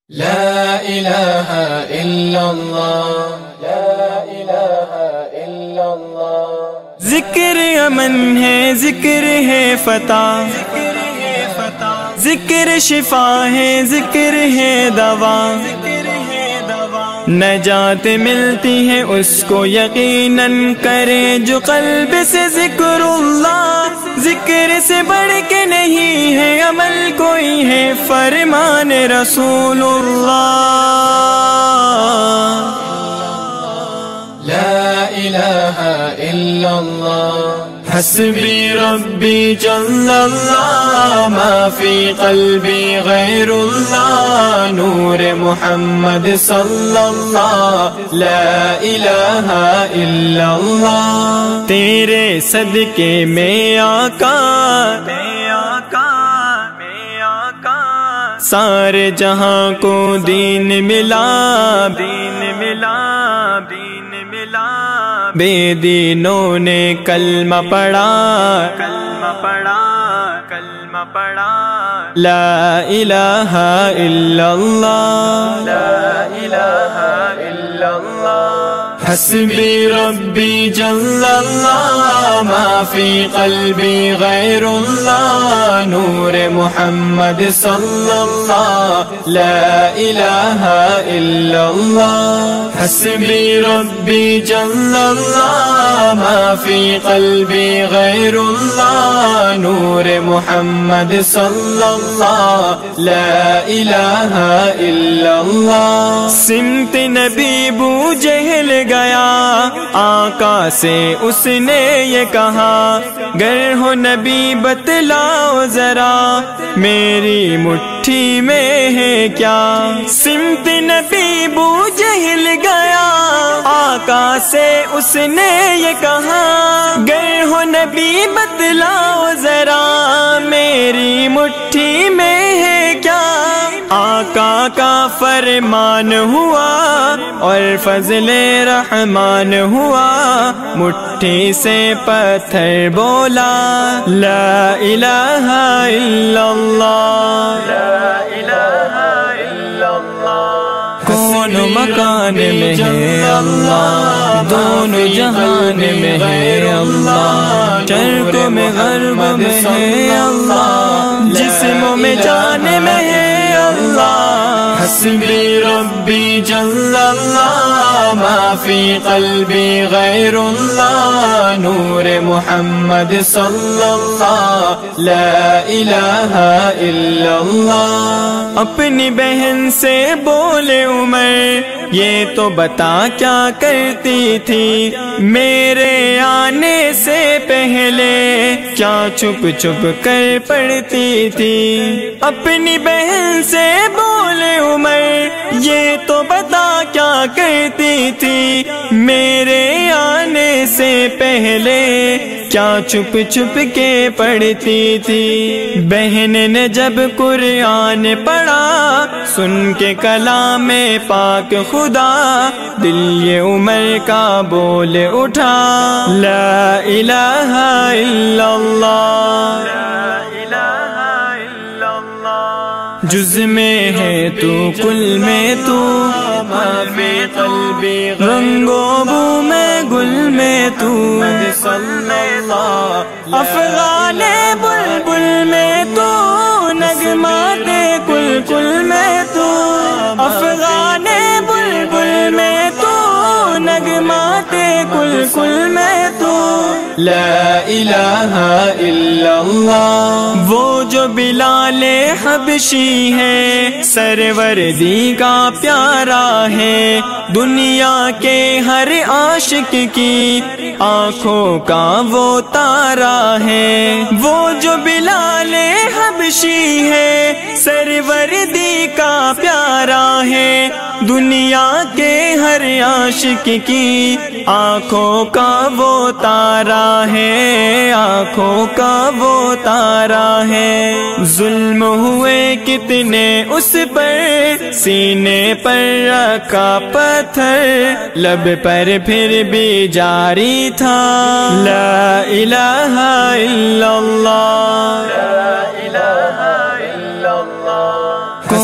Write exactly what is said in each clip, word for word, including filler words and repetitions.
لا الہ الا اللہ، لا الہ الا اللہ۔ ذکر امن ہے، ذکر ہے فتح، ذکر شفا ہے، ذکر ہے دوا، نجات ملتی ہے اس کو یقیناً کرے جو قلب سے ذکر اللہ۔ ذکر سے بڑھ کے نہیں ہے عمل کوئی ہے، فرمان رسول اللہ۔ لا الہ الا اللہ، حسبی ربی جل اللہ، ما فی قلبی غیر اللہ، نور محمد صلی اللہ، لا الہ الا اللہ۔ تیرے صدقے میں آقا، میں آقا، میں آقا، سارے جہاں کو دین ملا، دین ملا، دین ملا۔ بے دینوں نے کلمہ پڑھا، کلمہ پڑھا، کلمہ پڑھا، لا الہ الا اللہ، لا الہ الا اللہ۔ حسبی ربی جل اللہ، ما فی قلبی غیر اللہ، نور محمد صلی اللہ، لا الہ الا اللہ۔ حسبی ربی جل اللہ، ما فی قلبی غیر اللہ، نور محمد صلی اللہ، لا الہ الا اللہ۔ سمت نبی بو جہل گیا، آقا سے اس نے یہ کہا، گر ہو نبی بتلاؤ ذرا، میری مٹھی میں ہے کیا۔ سمت نبی بو جہل گیا، آقا سے اس نے یہ کہا، گر ہو نبی بتلاؤ ذرا، میری مٹھی میں ہے کیا۔ آقا کا فرمان ہوا اور فضل رحمان ہوا، مٹھی سے پتھر بولا، لا الہ الا اللہ، لا الہ الا اللہ۔ کون مکان میں ہے اللہ، دونوں جہان میں ہے اللہ، شرق میں غرب میں ہے اللہ، جسموں میں جان میں ہے اللہ۔ حسبی ربی جل اللہ، ما فی قلبی غیر اللہ، نور محمد صلی اللہ، لا الہ الا اللہ۔ اپنی بہن سے بولے عمر، یہ تو بتا کیا کرتی تھی میرے آنے سے پہلے، کیا چھپ چھپ کر پڑھتی تھی۔ اپنی بہن سے بولے عمر، یہ تو بتا کیا کرتی تھی میرے آنے سے پہلے، کیا چھپ چھپ کے پڑھتی تھی۔ بہن نے جب قرآن پڑھا، سن کے کلام پاک خدا، دل یہ عمر کا بول اٹھا، لا الہ الا اللہ، لا الہ الا اللہ۔ جز میں ہے تو کل میں تو، میں قلبی رنگو بو میں گل میں تو، افغان بلبل میں تو، نغمات کل کل میں تو، افغان بلبل میں تو، نغمات کل کل میں تو، لا الہ الا اللہ۔ وہ جو بلال حبشی ہے، سروردی کا پیارا ہے، دنیا کے ہر عاشق کی آنکھوں کا وہ تارا ہے۔ وہ جو بلال حبشی ہے، سروردی کا پیارا ہے، دنیا کے ہر عاشق کی آنکھوں کا وہ تارا ہے، آنکھوں کا وہ تارا ہے۔ ظلم ہوئے کتنے اس پر، سینے پر رکھا پتھر، لب پر پھر بھی جاری تھا، لا الہ الا اللہ، لا الہ الا اللہ۔ کون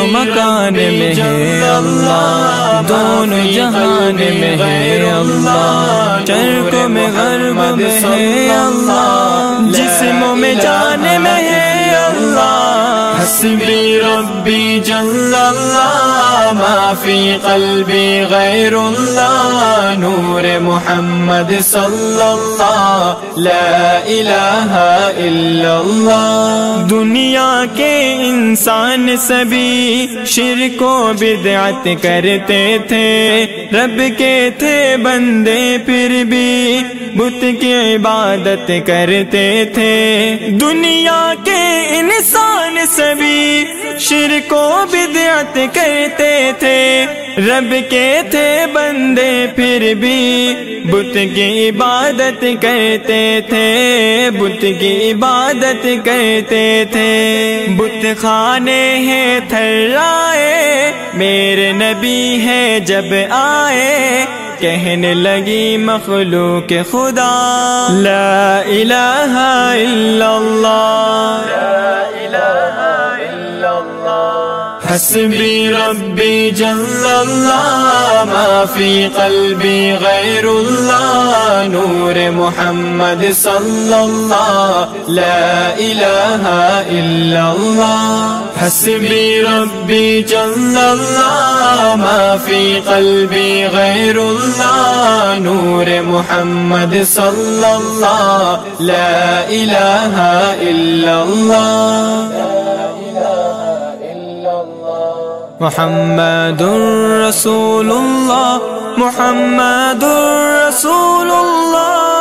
دونوں مکان میں ہے اللہ، دونوں جہان میں ہے اللہ، شرق میں غرب میں ہے اللہ، جسموں میں جان میں ہے اللہ۔ حسبی ربی جل اللہ، ما فی قلبی غیر اللہ، نور محمد صلی اللہ، لا الہ الا اللہ۔ دنیا کے انسان سبھی شرک و بدعت کرتے تھے، رب کے تھے بندے پھر بھی بت کی عبادت کرتے تھے۔ دنیا کے انسان سبھی شرک و بدعت کرتے تھے، رب کے تھے بندے پھر بھی بت کی عبادت کرتے تھے، بت کی عبادت کرتے تھے۔ بت خانے ہیں تھرائے، میرے نبی ہے جب آئے، کہنے لگی مخلوق خدا لا الہ الا اللہ، لا الہ الا اللہ۔ حسبی ربی جل اللہ، ما فی قلبی غیر اللہ، نور محمد صلی اللہ، لا الہ الا اللہ۔ حسبی ربی جل اللہ، ما فی قلبی غیر اللہ، نور محمد صلی اللہ، لا الہ الا اللہ۔ محمد رسول اللہ، محمد رسول اللہ۔